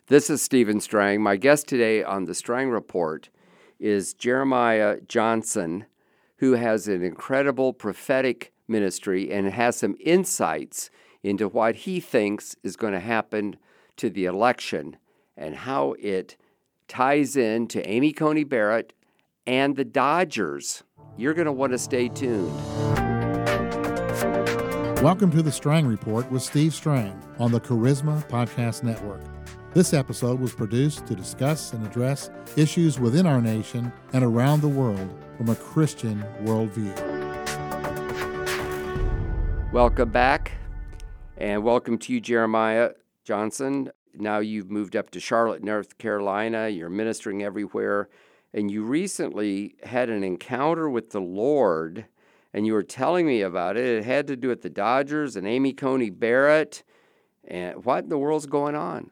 This is Stephen Strang. My guest today on the Strang Report is Jeremiah Johnson, who has an incredible prophetic ministry and has some insights into what he thinks is going to happen to the election and how it ties in to Amy Coney Barrett and the Dodgers. You're going to want to stay tuned. Welcome to the Strang Report with Steve Strang on the Charisma Podcast Network. This episode was produced to discuss and address issues within our nation and around the world from a Christian worldview. Welcome back, and welcome to you, Jeremiah Johnson. Now you've moved up to Charlotte, North Carolina. You're ministering everywhere, and you recently had an encounter with the Lord, and you were telling me about it. It had to do with the Dodgers and Amy Coney Barrett. And what in the world's going on?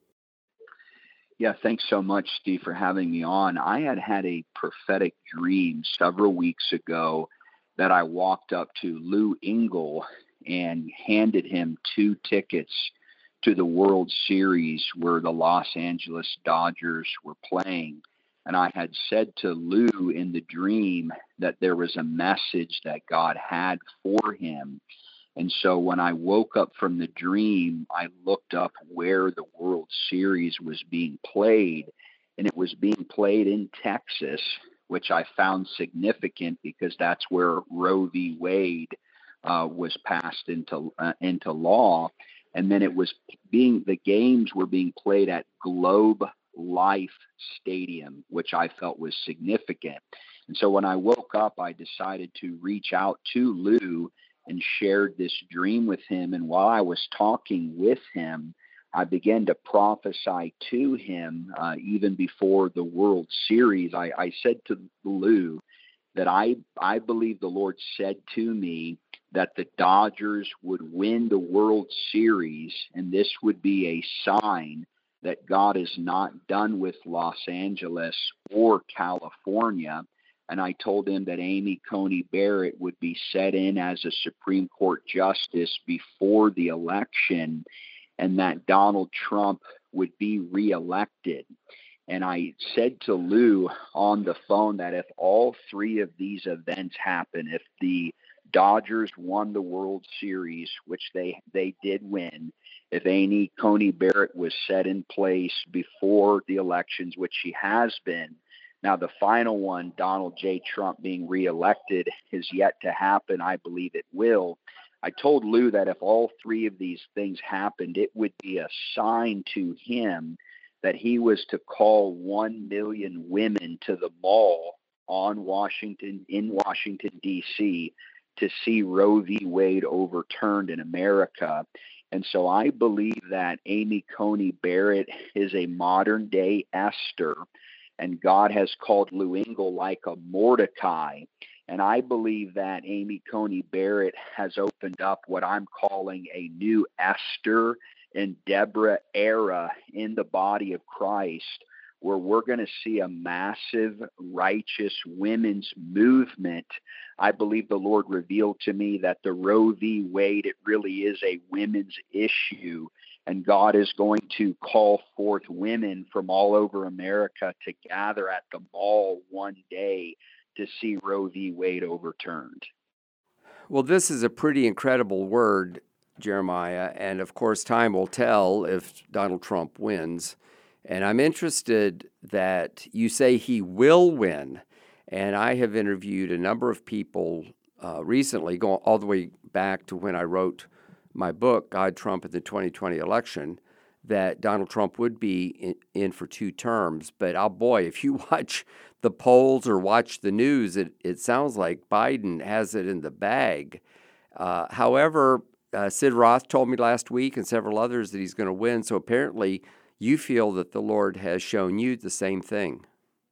Yeah, thanks so much, Steve, for having me on. I had a prophetic dream several weeks ago that I walked up to Lou Engle and handed him 2 tickets to the World Series where the Los Angeles Dodgers were playing. And I had said to Lou in the dream that there was a message that God had for him. And so when I woke up from the dream, I looked up where the World Series was being played, and it was being played in Texas, which I found significant because that's where Roe v. Wade was passed into law. And then the games were being played at Globe Life Stadium, which I felt was significant. And so when I woke up, I decided to reach out to Lou and shared this dream with him. And while I was talking with him, I began to prophesy to him even before the World Series. I said to Lou that I believe the Lord said to me that the Dodgers would win the World Series, and this would be a sign that God is not done with Los Angeles or California. And I told him that Amy Coney Barrett would be set in as a Supreme Court justice before the election and that Donald Trump would be reelected. And I said to Lou on the phone that if all 3 of these events happen, if the Dodgers won the World Series, which they did win, if Amy Coney Barrett was set in place before the elections, which she has been. Now, the final one, Donald J. Trump being reelected, is yet to happen. I believe it will. I told Lou that if all 3 of these things happened, it would be a sign to him that he was to call 1 million women to the mall in Washington, D.C., to see Roe v. Wade overturned in America. And so I believe that Amy Coney Barrett is a modern-day Esther, and God has called Lou Engle like a Mordecai. And I believe that Amy Coney Barrett has opened up what I'm calling a new Esther and Deborah era in the body of Christ, where we're going to see a massive righteous women's movement. I believe the Lord revealed to me that the Roe v. Wade, it really is a women's issue. And God is going to call forth women from all over America to gather at the mall one day to see Roe v. Wade overturned. Well, this is a pretty incredible word, Jeremiah, and of course time will tell if Donald Trump wins. And I'm interested that you say he will win. And I have interviewed a number of people recently, going all the way back to when I wrote my book, God, Trump, and the 2020 election, that Donald Trump would be in for 2 terms. But, oh boy, if you watch the polls or watch the news, it sounds like Biden has it in the bag. However, Sid Roth told me last week and several others that he's going to win. So apparently you feel that the Lord has shown you the same thing.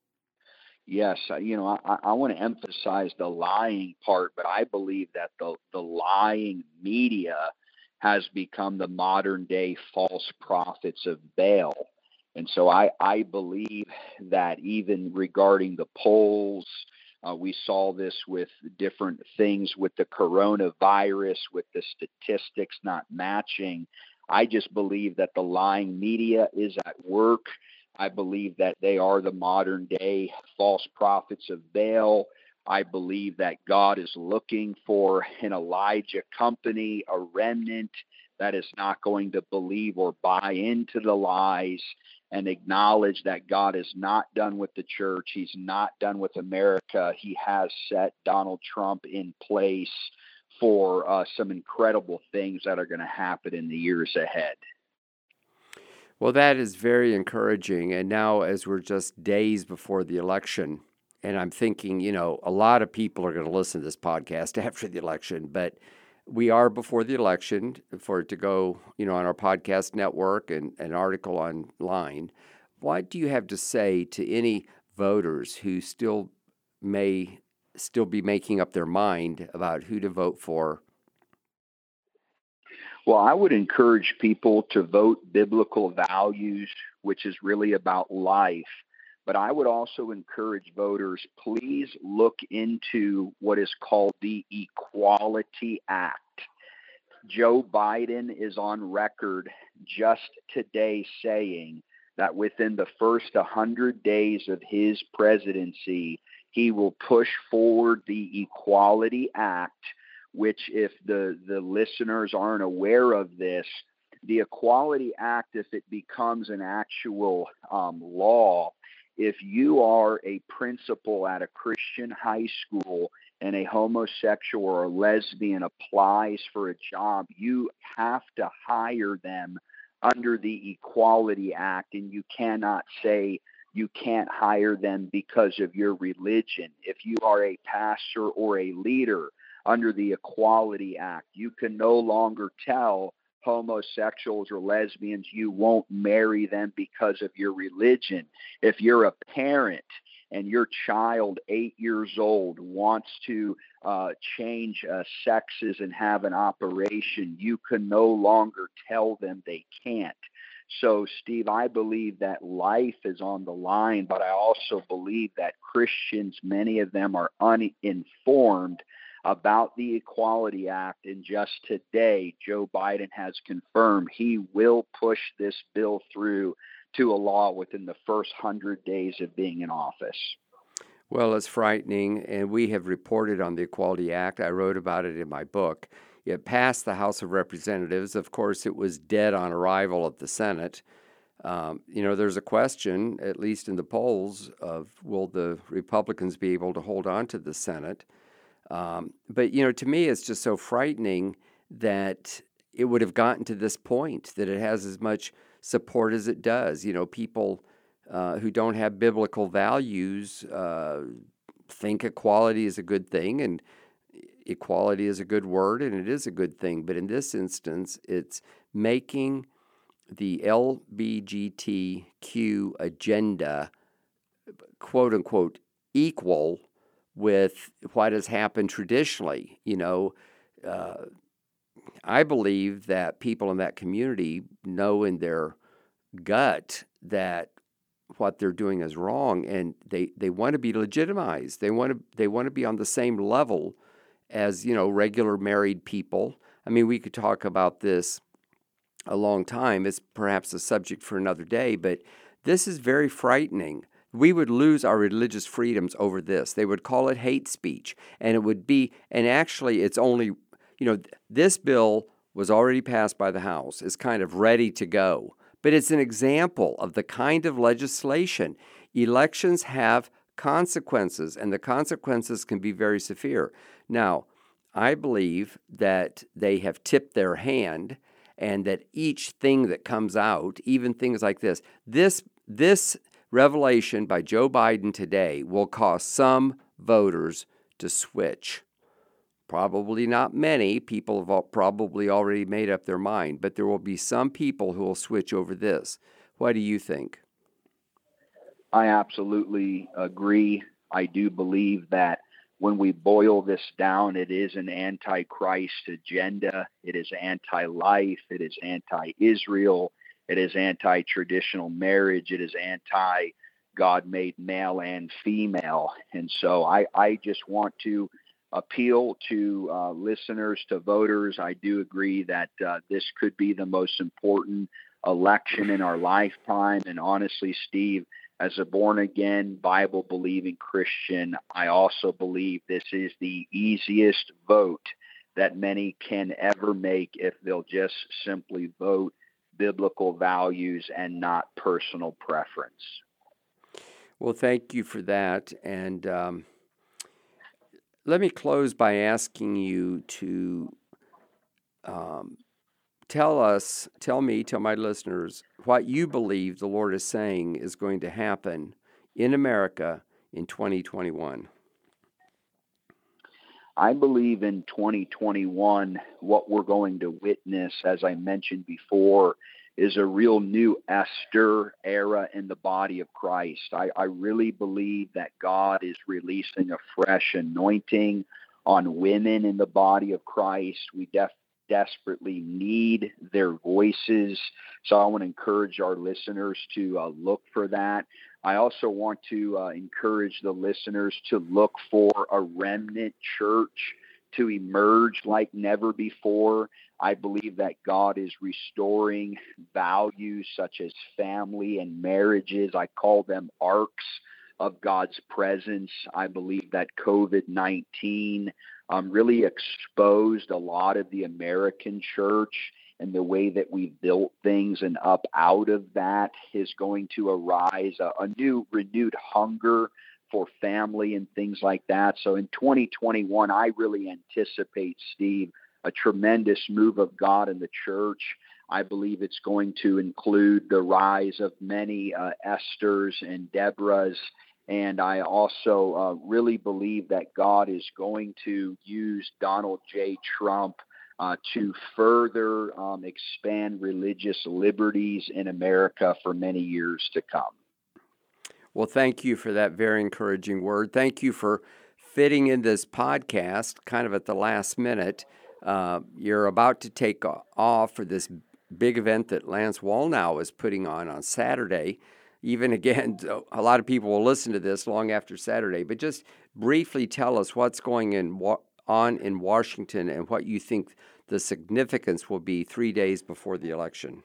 Yes, I want to emphasize the lying part, but I believe that the lying media has become the modern day false prophets of Baal. And so I believe that even regarding the polls, we saw this with different things with the coronavirus, with the statistics not matching. I just believe that the lying media is at work. I believe that they are the modern day false prophets of Baal. I believe that God is looking for an Elijah company, a remnant that is not going to believe or buy into the lies and acknowledge that God is not done with the church. He's not done with America. He has set Donald Trump in place for some incredible things that are going to happen in the years ahead. Well, that is very encouraging. And now, as we're just days before the election, and I'm thinking, a lot of people are going to listen to this podcast after the election, but we are before the election for it to go, on our podcast network and an article online. What do you have to say to any voters who may still be making up their mind about who to vote for? Well, I would encourage people to vote biblical values, which is really about life. But I would also encourage voters, please look into what is called the Equality Act. Joe Biden is on record just today saying that within the first 100 days of his presidency, he will push forward the Equality Act, which, if the listeners aren't aware of this, the Equality Act, if it becomes an actual law, if you are a principal at a Christian high school and a homosexual or a lesbian applies for a job, you have to hire them under the Equality Act, and you cannot say you can't hire them because of your religion. If you are a pastor or a leader under the Equality Act, you can no longer tell homosexuals or lesbians you won't marry them because of your religion. If you're a parent and your child, 8 years old, wants to change sexes and have an operation, you can no longer tell them they can't. So, Steve, I believe that life is on the line, but I also believe that Christians, many of them, are uninformed about the Equality Act. And just today, Joe Biden has confirmed he will push this bill through to a law within the first 100 days of being in office. Well, it's frightening, and we have reported on the Equality Act. I wrote about it in my book. It passed the House of Representatives. Of course, it was dead on arrival at the Senate. There's a question, at least in the polls, of will the Republicans be able to hold on to the Senate? But to me, it's just so frightening that it would have gotten to this point, that it has as much support as it does. People who don't have biblical values think equality is a good thing, and equality is a good word, and it is a good thing. But in this instance, it's making the LGBTQ agenda, quote unquote, equal with what has happened traditionally. I believe that people in that community know in their gut that what they're doing is wrong, and they want to be legitimized. They want to be on the same level as regular married people. I mean, we could talk about this a long time. It's perhaps a subject for another day, but this is very frightening. We would lose our religious freedoms over this. They would call it hate speech, and it would be, and actually it's only, this bill was already passed by the House. It's kind of ready to go, but it's an example of the kind of legislation. Elections have consequences, and the consequences can be very severe. Now, I believe that they have tipped their hand, and that each thing that comes out, even things like this revelation by Joe Biden today will cause some voters to switch. Probably not many. People have probably already made up their mind, but there will be some people who will switch over this. What do you think? I absolutely agree. I do believe that when we boil this down, it is an anti-Christ agenda. It is anti-life. It is anti-Israel. It is anti-traditional marriage. It is anti-God made male and female. And so I just want to appeal to listeners, to voters. I do agree that this could be the most important election in our lifetime. And honestly, Steve, as a born-again, Bible-believing Christian, I also believe this is the easiest vote that many can ever make if they'll just simply vote biblical values and not personal preference. Well, thank you for that. And let me close by asking you to tell my listeners what you believe the Lord is saying is going to happen in America in 2021. I believe in 2021, what we're going to witness, as I mentioned before, is a real new Esther era in the body of Christ. I really believe that God is releasing a fresh anointing on women in the body of Christ. We desperately need their voices. So I want to encourage our listeners to look for that. I also want to encourage the listeners to look for a remnant church to emerge like never before. I believe that God is restoring values such as family and marriages. I call them arcs of God's presence. I believe that COVID-19 really exposed a lot of the American church, and the way that we've built things, and up out of that is going to arise a new renewed hunger for family and things like that. So in 2021, I really anticipate, Steve, a tremendous move of God in the church. I believe it's going to include the rise of many Esthers and Deborahs. And I also really believe that God is going to use Donald J. Trump to further expand religious liberties in America for many years to come. Well, thank you for that very encouraging word. Thank you for fitting in this podcast kind of at the last minute. You're about to take off for this big event that Lance Wallnau is putting on Saturday. Even again, a lot of people will listen to this long after Saturday, but just briefly tell us what's going on in Washington and what you think the significance will be 3 days before the election.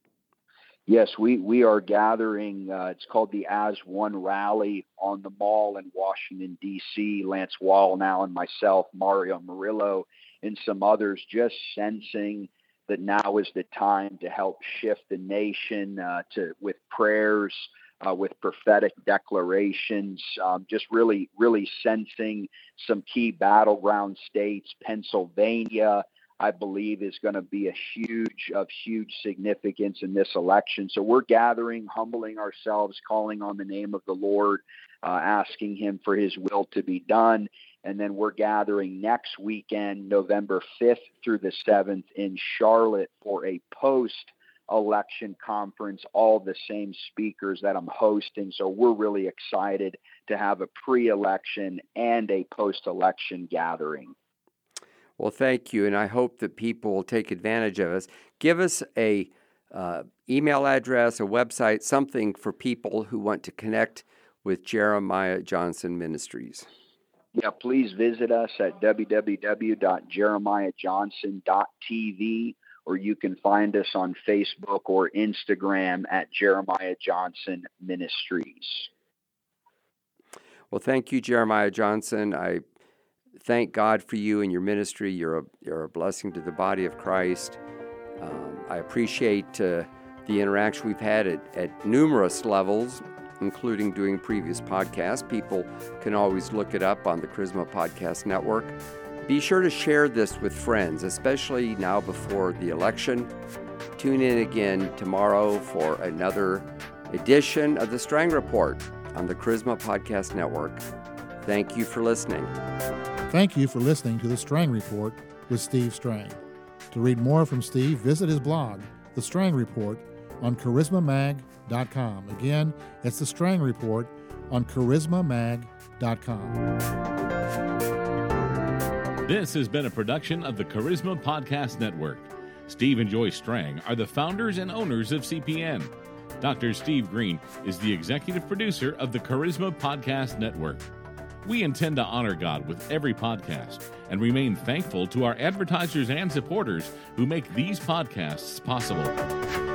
Yes, we are gathering. It's called the As One Rally on the Mall in Washington, D.C. Lance Wallnau and myself, Mario Murillo, and some others, just sensing that now is the time to help shift the nation with prayers, with prophetic declarations, just really sensing some key battleground states. Pennsylvania, I believe, is going to be of huge significance in this election. So we're gathering, humbling ourselves, calling on the name of the Lord, asking him for his will to be done. And then we're gathering next weekend, November 5th through the 7th in Charlotte for a post-election conference, all the same speakers that I'm hosting. So we're really excited to have a pre-election and a post-election gathering. Well, thank you, and I hope that people will take advantage of us. Give us a email address, a website, something for people who want to connect with Jeremiah Johnson Ministries. Yeah, please visit us at www.jeremiahjohnson.tv, or you can find us on Facebook or Instagram at Jeremiah Johnson Ministries. Well, thank you, Jeremiah Johnson. I thank God for you and your ministry. You're a blessing to the body of Christ. I appreciate the interaction we've had at numerous levels, including doing previous podcasts. People can always look it up on the Charisma Podcast Network. Be sure to share this with friends, especially now before the election. Tune in again tomorrow for another edition of the Strang Report on the Charisma Podcast Network. Thank you for listening. Thank you for listening to the Strang Report with Steve Strang. To read more from Steve, visit his blog, The Strang Report, on charismamag.com. Again, it's The Strang Report on charismamag.com. This has been a production of the Charisma Podcast Network. Steve and Joy Strang are the founders and owners of CPN. Dr. Steve Green is the executive producer of the Charisma Podcast Network. We intend to honor God with every podcast and remain thankful to our advertisers and supporters who make these podcasts possible.